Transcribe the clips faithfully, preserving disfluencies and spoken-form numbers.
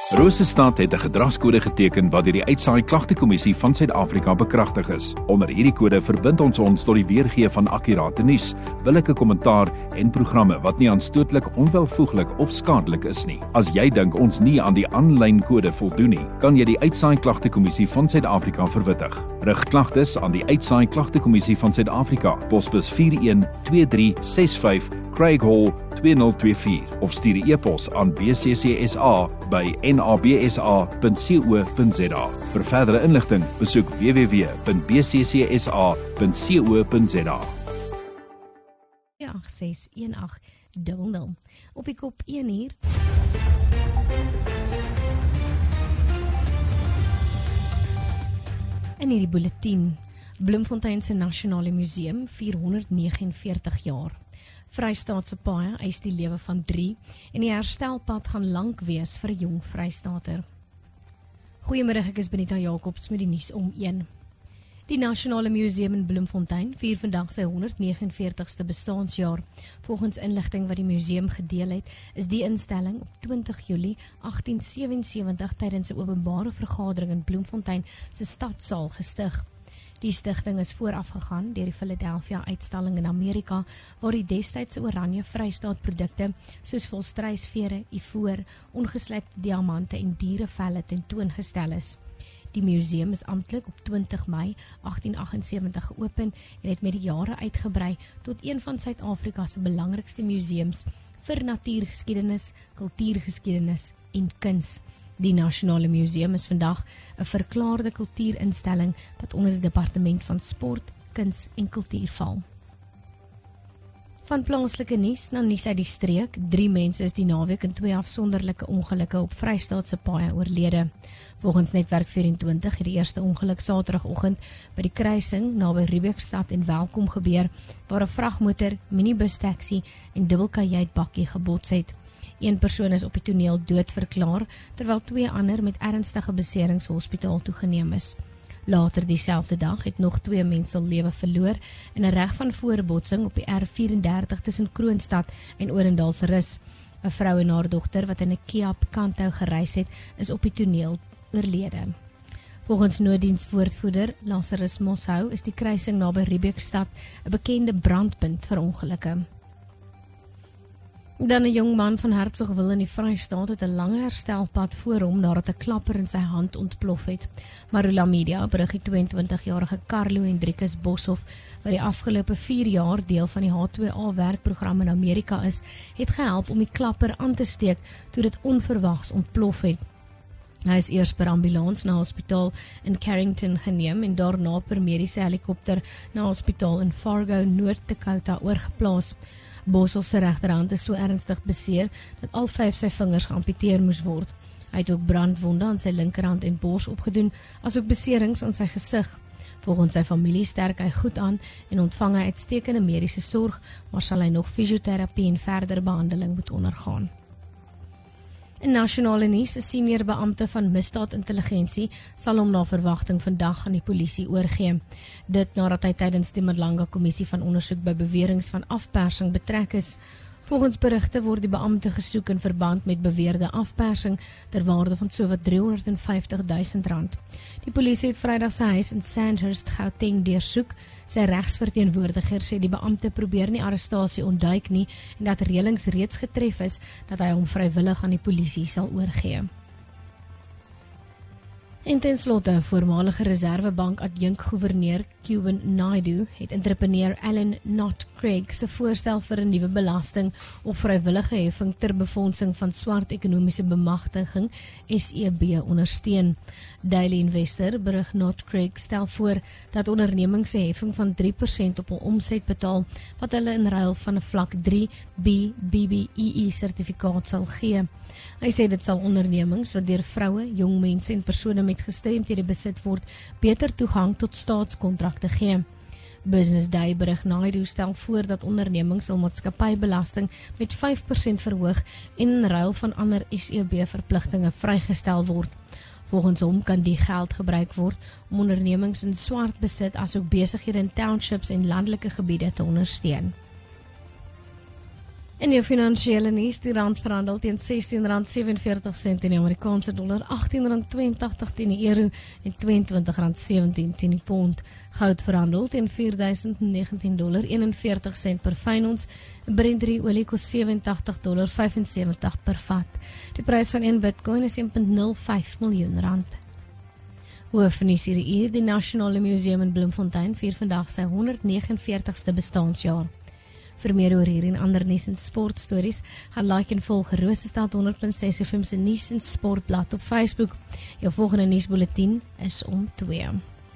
Rosestad het 'n gedragskode geteken wat deur die Uitsaai Klagtekommissie van Suid-Afrika bekragtig is. Onder hierdie kode verbind ons ons tot die weergee van akkurate nuus, billike kommentaar en programme wat nie aanstootlik, onwelvoeglik of skadelik is nie. As jy dink ons nie aan die aanlyn kode voldoen nie, kan jy die Uitsaai Klagtekommissie van Suid-Afrika verwittig. Rig klagtes aan die Uitsaai Klagtekommissie van Suid-Afrika, posbus vier een twee drie ses vyf, Craig Hall twee nul twee vier of stuur 'n e-pos aan b c c s a by n a b s a punt co punt z a. Vir verdere inligting, besoek w w w punt b c c s a punt co punt z a. agt ses een agt nul nul. Op die kop een uur. In hierdie bulletin, Bloemfontein se Nasionale Museum vier honderd vyf en negentig jaar. Vrystaatse paaie eis die lewe van drie en die herstelpad gaan lank wees vir 'n jong Vrystaater. Goeiemiddag, ek is Benita Jacobs met die nuus om een. Die Nasionale Museum in Bloemfontein vier vandag sy honderd vyf en negentigste bestaansjaar. Volgens inligting wat die museum gedeel het, is die instelling op twintig Julie agtien sewensewentig tydens 'n openbare vergadering in Bloemfontein se stadsaal gestig. Die stigting is voorafgegaan deur die Philadelphia uitstalling in Amerika, waar die destydse Oranje Vrystaat produkte soos volstruisvere, ivoor, ongeslepte diamante en dierevelle tentoongestel is. Die museum is amptelik op twintig Mei agtien agtensewentig geopen en het met die jare uitgebrei tot een van Suid-Afrika se belangrikste museums vir natuurgeskiedenis, kultuurgeskiedenis en kuns. Die Nasionale Museum is vandag 'n verklaarde kultuurinstelling wat onder die Departement van Sport, Kuns en Kultuur val. Van plaaslike nuus na nuus uit die streek. Drie mense is die naweek in twee afsonderlike ongelukke op Vrystaatse paaie oorlede. Volgens Netwerk vyf en twintig het die eerste ongeluk Saterdagoggend by die kruising naby Riebeeckstad en Welkom gebeur, waar 'n vragmotor, minibus taxi en dubbelkajuitbakkie gebots het. Een persoon is op die toneel dood verklaar, terwyl twee ander met ernstige beserings hospitaal toegeneem is. Later dieselfde dag het nog twee mense hul lewe verloor in 'n reg van voorbotsing op die R vyf en dertig tussen Kroonstad en Orendalsrus. 'n Vrou en haar dogter wat in 'n Kia Picanto gereis het, is op die toneel oorlede. Volgens nooddienswoordvoerder Lazarus Moshou is die kruising naby Riebeeckstad 'n bekende brandpunt vir ongelukke. Dan 'n jong man van Hertsgwil in die Vrystaat het 'n lange herstelpad voor hom nadat 'n klapper in sy hand ontplof het. Marula Media berig die twee-en-twintigjarige Carlo Hendrikus Boshoff, wat die afgelope vier jaar deel van die H twee A werkprogram in Amerika is, het gehelp om die klapper aan te steek toe dit onverwags ontplof het. Hy is eers per ambulans na hospitaal in Carrington geneem en daarna per mediese helikopter na hospitaal in Fargo, Noord-Dakota oorgeplaas. Boshoff se regterhand is so ernstig beseer dat al vyf sy vingers geamputeer moes word. Hy het ook brandwonde aan sy linkerhand en bors opgedoen, asook beserings aan sy gesig. Volgens sy familie sterk hy goed aan en ontvang hy uitstekende mediese sorg, maar sal hy nog fisioterapie en verdere behandeling moet ondergaan. In nasionale nuus, 'n senior beampte van misdaadintelligensie sal hom na verwagting vandag aan die polisie oorgee. Dit nadat hy tydens die Malanga Kommissie van ondersoek by beweringe van afpersing betrek is. Volgens berigte word die beampte gesoek in verband met beweerde afpersing ter waarde van sowat driehonderd en vyftig duisend rand. Die polisie het Vrydag sy huis in Sandhurst, Gauteng deursoek. Sy regsverteenwoordiger sê die beampte probeer nie arrestasie ontduik nie en dat reëlings reeds getref is dat hy hom vrywillig aan die polisie sal oorgee. En ten slotte, voormalige Reservebank adjunk-gouverneur Cuban Naidu het entrepreneur Alan Knott Craig se voorstel vir 'n nuwe belasting op vrywillige heffing ter befondsing van swart ekonomiese bemagtiging S E B ondersteun. Daily Investor berig Knott Craig stel voor dat ondernemings 'n heffing van drie persent op hul omset betaal wat hulle in ruil van 'n vlak drie B B B E E sertifikaat sal gee. Hy sê dit sal ondernemings wat deur vroue, jong mense en persone met gestremdhede besit word, beter toegang tot staatskontrakte gee. Business Day berig Naidu stel voor dat ondernemings hul maatskappybelasting met vyf persent verhoog en in ruil van ander S E B-verpligtinge vrygestel word. Volgens hom kan die geld gebruik word om ondernemings in swart besit asook besighede in townships en landelike gebiede te ondersteun. In jou finansiële nuus, die rand verhandel teen sestien rand sewenveertig sent teen die Amerikaanse dollar, agttien rand twee en tagtig teen die euro en tweeëntwintig rand sewentien teen die pond. Goud verhandel teen vier duisend negentien dollar eenenveertig sent per fyn ons. Brent olie kos sewe en tagtig dollar vyfensewentig per vat. Die prys van een Bitcoin is een komma nul vyf miljoen rand. Hoofnuus hierdie uur, die Nasionale Museum in Bloemfontein vier vandag sy honderdnegenenveertigste bestaансjaar. Vir meer oor hier en ander nuus en sportstories, gaan like en volg Rosestad honderd punt ses F M se nuus en sportblad op Facebook. Jou volgende nuusbulletin is om twee.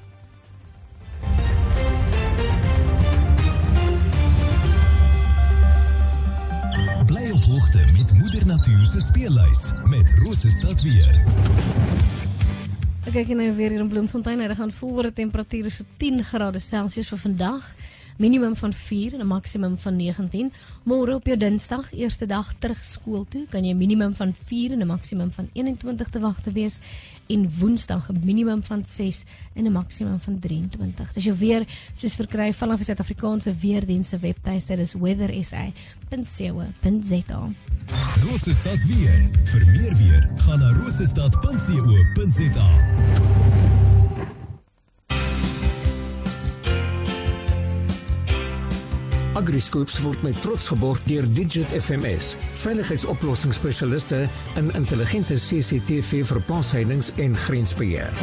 Bly op hoogte met Moeder Natuur se speellys met Rosestad weer. Ek kyk nou weer hier in Bloemfontein, hy gaan voel oor 'n temperatuur is tien grade Celsius vir vandag. Minimum van vier en 'n maksimum van negentien. Môre op jou Dinsdag, eerste dag terug skool toe, kan jy minimum van vier en 'n maksimum van eenentwintig te wag te wees. En Woensdag 'n minimum van ses en 'n maksimum van drieëntwintig. Dis jou weer soos verkry vanaf die Suid-Afrikaanse Weerdienste se webtuiste, dis weather s a punt co punt z a. Rosestad weer. Vir meer weer, gaan na rosestad punt co punt z a. AgriScoops word met trots geborg deur Digit F M S, veiligheidsoplossingsspesialiste in intelligente C C T V vir plaasheidings en grensbeheer.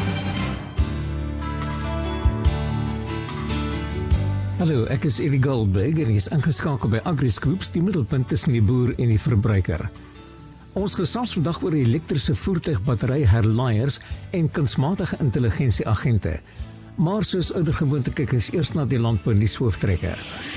Hallo, ek is Eddie Goldberg en is ingeskakel by AgriScoops, die middelpunt tussen die boer en die verbruiker. Ons gesels vandag oor elektriese voertuigbattery herlaaiers en kunsmatige intelligensie agente. Maar soos oudergewoonte kyk ons eers na die landbou nuus hooftrekker.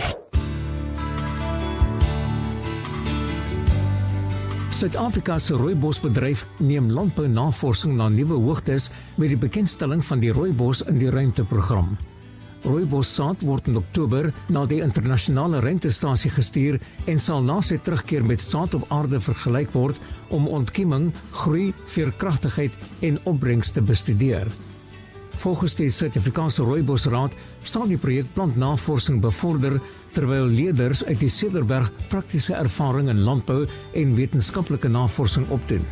Suid-Afrika se rooibosbedryf neem landbou-navorsing na nuwe hoogtes met die bekendstelling van die rooibos in die ruimteprogram. Rooibossaad word in Oktober na die internasionale ruimtestasie gestuur en sal na sy terugkeer met saad op aarde vergelyk word om ontkieming, groei, veerkragtigheid en opbrengs te bestudeer. Volgens die Suid-Afrikaanse Rooibosraad sal die projek plantnavorsing bevorder terwyl leerders uit die Cederberg praktiese ervaring in landbou en wetenskaplike navorsing opdoen.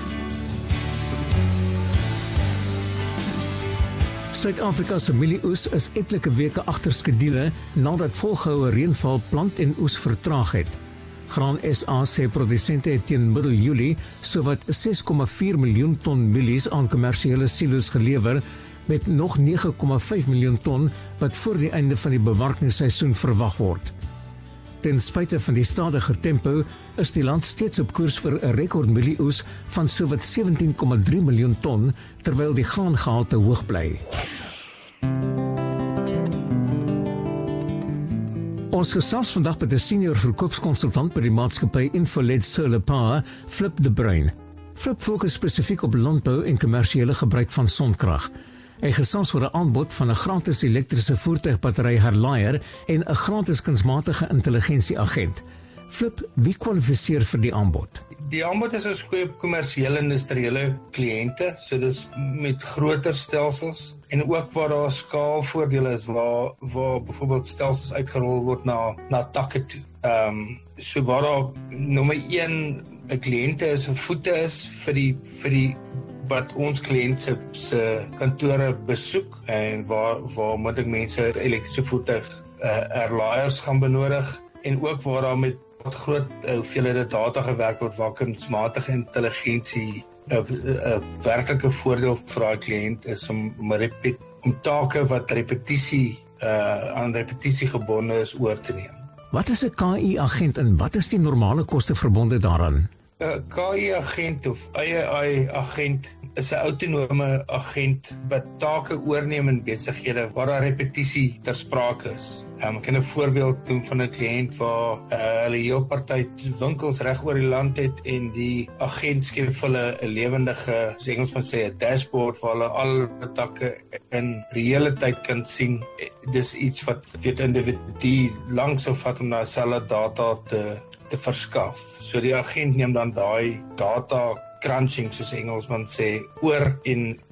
Suid-Afrika se mielieoes is etlike weke agter skedule nadat volgehoue reënval plant en oes vertraag het. Graan S A sê produsente het teen middel Julie sowat ses komma vier miljoen ton mielies aan kommersiële silo's gelewer, met nog nege komma vyf miljoen ton wat voor die einde van die bemarkingsseisoen verwag word. Ten spyte van die stadiger tempo is die land steeds op koers vir 'n rekord mielieoes van sowat sewentien komma drie miljoen ton, terwyl die graangehalte hoog bly. Ons gesels vandag met 'n senior verkoopskonsultant by die maatskappy Infoled Solar Power, Flip de Bruin. Flip fokus spesifiek op landbou en kommersiële gebruik van sonkrag. Hy gesels oor 'n aanbod van 'n gratis elektriese voertuigbattery herlaaier en 'n gratis kunsmatige intelligensie agent. Flip, wie kwalifiseer vir die aanbod? Die aanbod is ons goeie kommersiële industriële kliënte, so dis met groter stelsels en ook waar daar skaalvoordele is waar waar byvoorbeeld stelsels uitgerol word na na takke toe. Ehm um, so waar daar nommer een 'n kliënte is of voete is vir die vir die wat ons kliënte se kantore besoek en waar waar moet ek mense elektriese voertuig uh, herlaaiers gaan benodig en ook waar daar met groot uh, hoeveelhede data gewerk word waar kunsmatige intelligensie 'n uh, uh, uh, werklike voordeel vir daai kliënt is om om, repet, om take wat repetisie uh, aan repetisie gebonde is oor te neem. Wat is 'n K I agent en wat is die normale koste verbonde daaraan? 'n K I-agent of A I-agent is 'n autonome agent wat take oorneem in besighede waar daar repetisie ter sprake is. Um, ek kan 'n voorbeeld doen van 'n kliënt waar uh, hulle heel party winkels reg oor die land het en die agent skep vir hulle 'n lewendige, soos Engelsman sê, 'n dashboard waar hulle al die takke in reële tyd kan sien. Dis iets wat weet individu lank sou vat om na dieselfde data te te verskaf. So die agent neem dan daai data crunching, soos Engelsman sê, oor en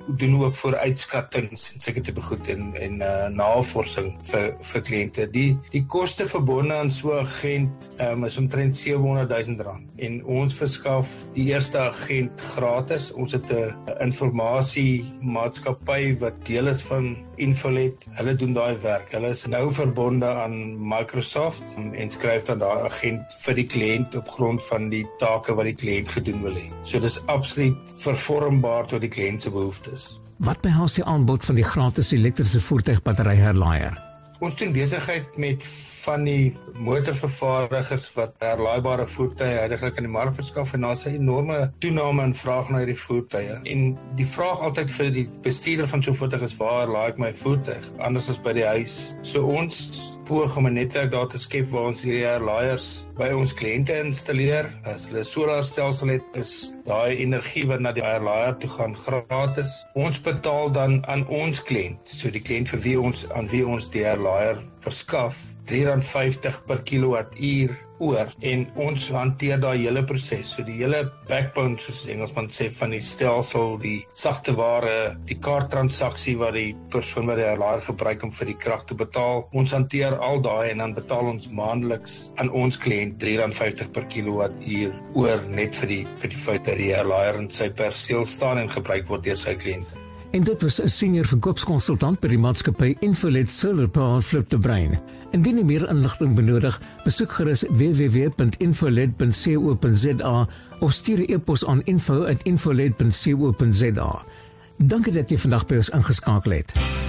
doen ook vooruitskattings en seker tipe goed en en uh, navorsing vir vir kliënte. Die die koste verbonde aan so 'n agent um, is omtrent sewehonderd duisend rand en ons verskaf die eerste agent gratis. Ons het 'n informasie maatskappy wat deel is van Infolet. Hulle doen daai werk. Hulle is nou verbonde aan Microsoft um, en skryf dan daai agent vir die kliënt op grond van die take wat die kliënt gedoen wil hê. So dis absoluut vervormbaar tot die kliënt se behoeftes. Wat behels die aanbod van die gratis elektriese voertuigbatteryherlaaier? Ons doen besigheid met van die motorvervaardigers wat herlaaibare voertuie heidaglik aan die mark verskaf en daar's 'n enorme toename in vraag na hierdie voertuie. En die vraag altyd vir die bestuurder van so 'n voertuig is waar laai ek my voertuig anders as by die huis. So ons poog om 'n netwerk daar te skep waar ons hierdie herlaaiers by ons kliënte installeer. As hulle 'n solarstelsel het, is daai energie wat na die herlaaier toe gaan gratis. Ons betaal dan aan ons kliënt, so die kliënt vir wie ons aan wie ons die herlaaier verskaf, drie rand vyftig per kilowattuur oor en ons hanteer daai hele proses. So die hele backbone, soos Engelsman sê, van die stelsel, die sagte ware, die kaarttransaksie wat die persoon wat die herlaaier gebruik om vir die krag te betaal. Ons hanteer al daai en dan betaal ons maandeliks aan ons kliënt drie rand vyftig per kilowattuur oor net vir die vir die feit dat die herlaaier in sy perseel staan en gebruik word deur sy kliënte. En dit was 'n senior verkoopskonsultant by die maatskappy Infolet Solar Power Flip the Brain. Indien jy meer inligting benodig, besoek gerus w w w punt infolet punt co punt za of stuur 'n e-pos aan info at infolet punt co punt za. Dankie dat jy vandag by ons ingeskakel het.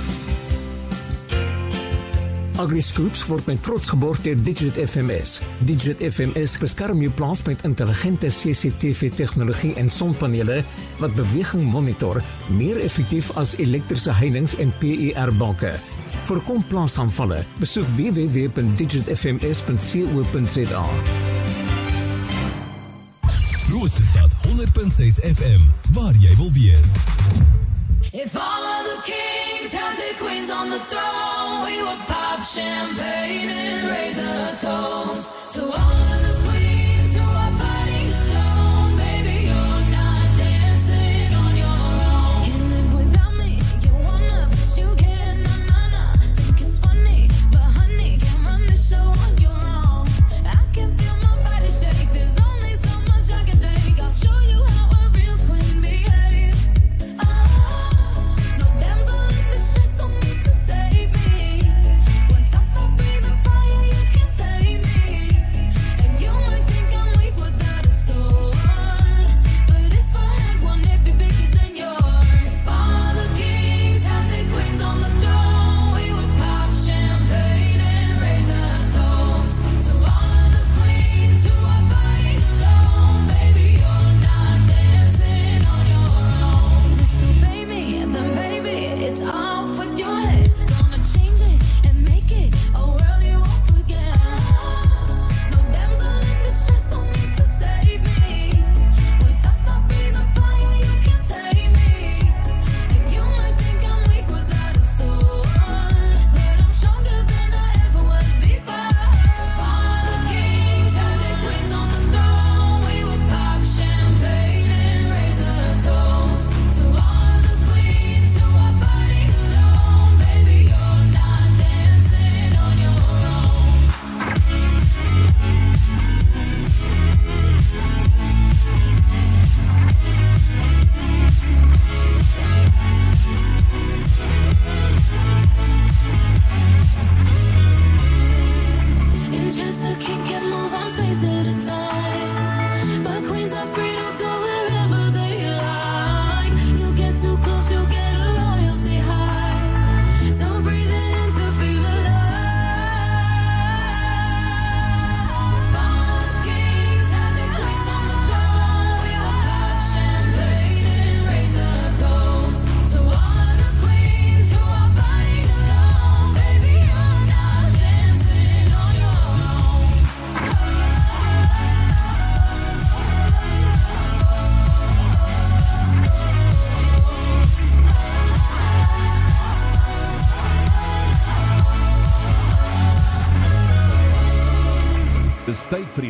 AgriScoops word met trots geborg deur Digit F M S. Digit F M S beskerm jou plaas met intelligente C C T V-tegnologie en sonpanele wat beweging monitor, meer effektief as elektriese heininge en P I R-banke. Voorkom plaasaanvalle. Besoek w w w punt digit f m s punt co punt za. Grootstad honderd punt ses F M, waar jy wil wees. If all of the kings had their queens on the throne, we would pop champagne and raise the toast to all of the queens who are fighting alone. Baby, you're not dancing on your own. Can't live without me, you wanna, but you can't, na na na. Think it's funny, but honey, can't run the show on your own. I can feel my body shake, there's only so much I can take. I'll show you how a real queen behaves. You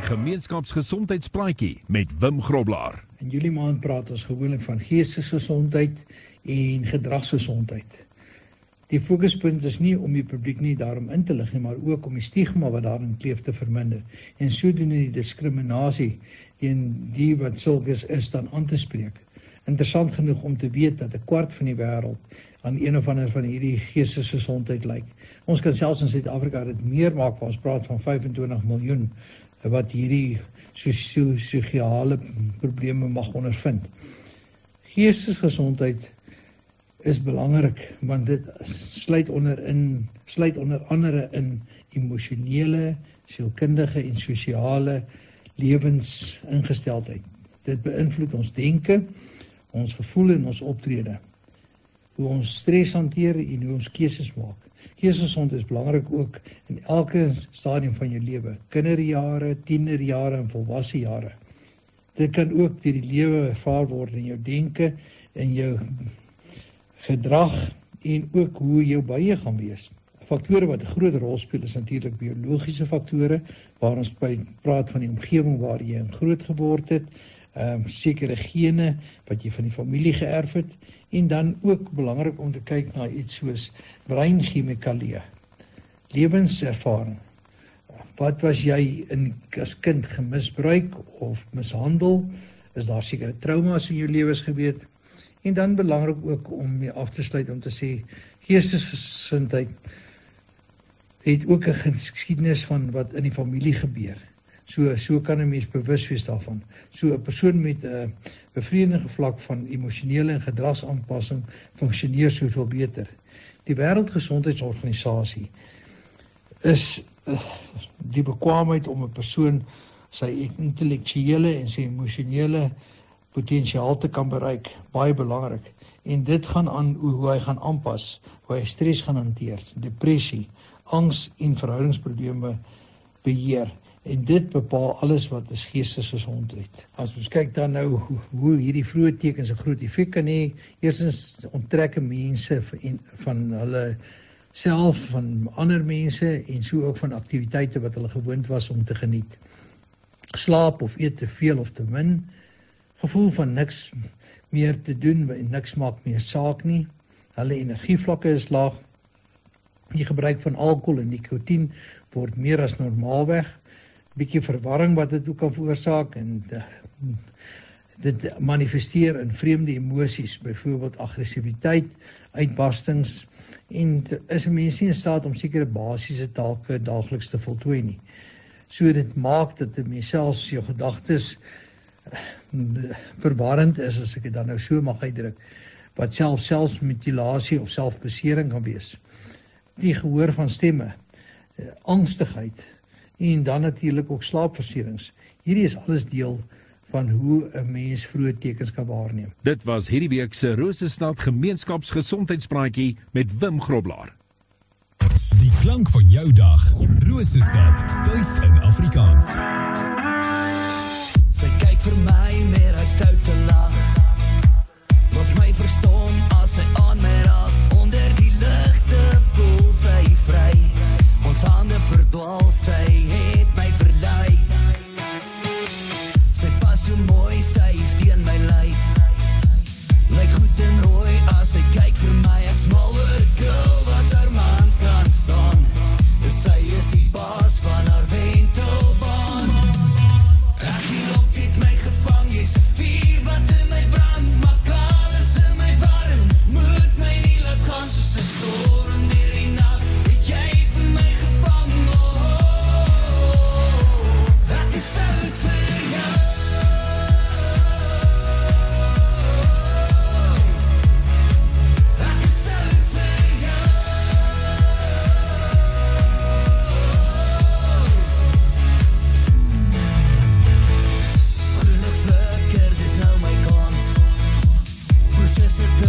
Gemeenskapsgesondheidspraatjie met Wim Groblaar. In Julie maand praat ons gewoonlik van geestesgesondheid en gedragsgesondheid. Die fokuspunt is nie om die publiek nie daarom in te lig nie, maar ook om die stigma wat daarin kleef te verminder en sodoende die diskriminasie teen die wat sulkes is dan aan te spreek. Interessant genoeg om te weet dat 'n kwart van die wêreld aan een of ander van hierdie geestesgesondheid lyk. Ons kan selfs in Suid-Afrika dit meer maak, waar ons praat van vyfentwintig miljoen wat hierdie sosio-sosiale probleme mag ondervind. Geestesgesondheid is belangrik, want dit sluit onder in sluit onder andere in emosionele, sielkundige en sosiale lewensingesteldheid. Dit beïnvloed ons denke, ons gevoel en ons optrede, hoe ons stres hanteer en hoe ons keuses maak. Geestesgesondheid is belangrik ook in elke stadium van jou lewe, kinderjare, tienerjare en volwasse jare. Dit kan ook deur die lewe ervaar word in jou denke, in jou gedrag en ook hoe jou bye gaan wees. Faktore wat 'n groot rol speel is natuurlik biologiese faktore, waar ons by praat van die omgewing waar jy in groot geword het, um, sekere gene wat jy van die familie geërf het, en dan ook belangrik om te kyk na iets soos breinchemikalieë, lewenservaring. Wat was jy in as kind gemisbruik of mishandel? Is daar sekere trauma's in jou lewens gebeur? En dan belangrik ook om mee af te sluit om te sê, geestesgesondheid het ook 'n geskiedenis van wat in die familie gebeur. So so kan 'n mens bewus wees daarvan. So 'n persoon met 'n uh, bevredigende vlak van emosionele en gedragsaanpassing funksioneer soveel beter. Die Wêreldgesondheidsorganisasie is uh, die bekwaamheid om 'n persoon sy intellektuele en sy emosionele potensiaal te kan bereik, baie belangrik. En dit gaan aan hoe hy gaan aanpas, hoe hy stres gaan hanteer, depressie, angs en verhoudingsprobleme beheer. En dit bepaal alles wat is geestesgesondheid. As ons kyk dan nou hoe, hoe hierdie vroeë tekens 'n groot effek kan hê, eerstens onttrek mense van, van hulle self, van ander mense en so ook van aktiwiteite wat hulle gewoond was om te geniet. Slaap of eet te veel of te min, gevoel van niks meer te doen en niks maak meer saak nie. Hulle energievlakke is laag. Die gebruik van alkohol en nikotien word meer as normaalweg. Bietjie verwarring wat dit ook kan veroorsaak en de, dit manifesteer in vreemde emosies, byvoorbeeld aggressiwiteit, uitbarstings en is 'n mens nie in staat om sekere basiese take daagliks te voltooi nie. So dit maak dat 'n mens selfs jou gedagtes verwarrend is, as ek dit dan nou so mag uitdruk, wat self selfmutilasie of selfbesering kan wees. Die gehoor van stemme, angstigheid en dan natuurlik ook slaapversteurings. Hierdie is alles deel van hoe 'n mens vroeë tekens kan waarneem. Dit was hierdie week se Rosestad Gemeenskapsgesondheidspraatjie met Wim Groblaar. Die klank van jou dag. Rosestad, tuis in Afrikaans. Sy kyk vir my met haar stoute lag, los my verstom as sy aan my raak. Onder die ligte voel sy vry, ons hande verdwaal, sy het my verlei. Sy pas so mooi styf teen my lyf, lyk goed en rooi as sy kyk vir my. Ek smal oor 'n girl wat haar man kan staan, sy is die baas van haar wentelbaan. Ek hier op het my gevang, jy's 'n vuur wat in my brand, maak alles in my warm, moet my nie laat gaan soos 'n storm deur die nag, het jy vir my gevang, oh, ek is stout vir jou, ek is stout vir jou, groene flikker, dis nou my kans, proses het